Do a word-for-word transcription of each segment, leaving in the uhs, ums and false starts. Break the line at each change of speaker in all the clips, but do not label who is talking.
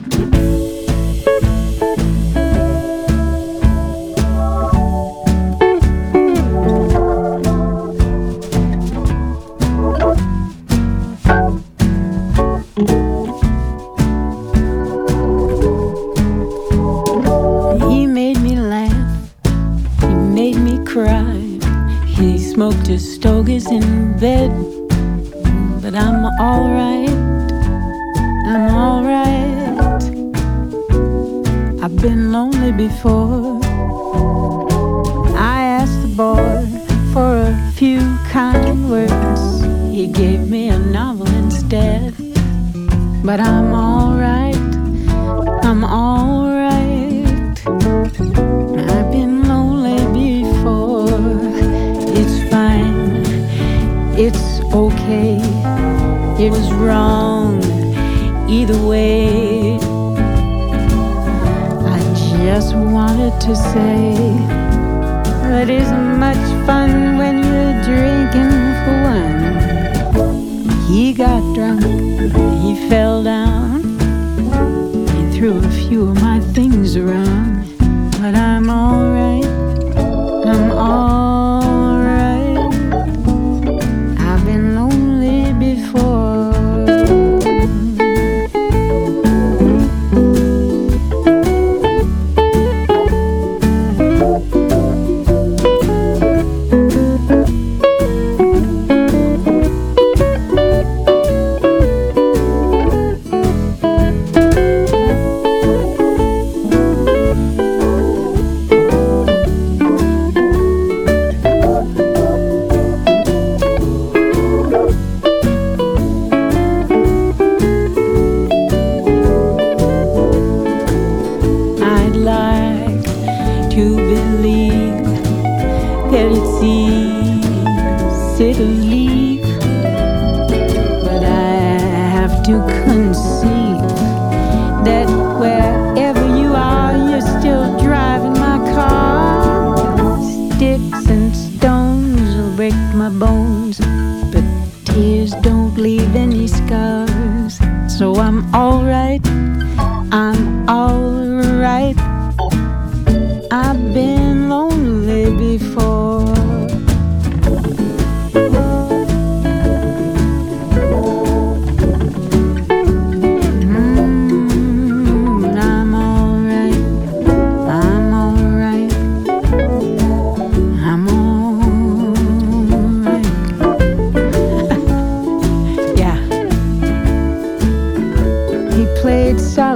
Smoked his stogies in bed, but I'm alright, I'm alright. I've been lonely before. I asked the boy for a few kind words. He gave me a novel instead, but I'm alright, I'm alright. I've been lonely before. It's fine, it's okay, it was wrong either way. I just wanted to say that it isn't much fun when you're drinking for one. He got drunk, he fell down, he threw a few of my things around, but I'm alright, I'm alright.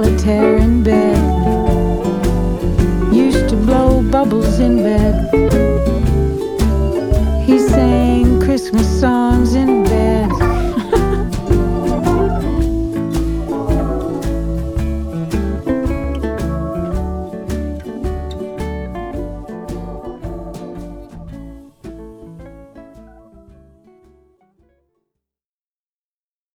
Solitaire in bed, used to blow bubbles in bed.